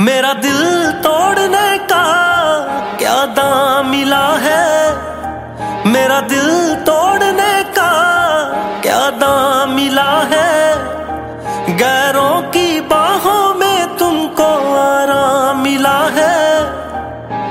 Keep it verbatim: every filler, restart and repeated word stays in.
मेरा दिल तोड़ने का क्या दाम मिला है, मेरा दिल तोड़ने का क्या दाम मिला है। गैरों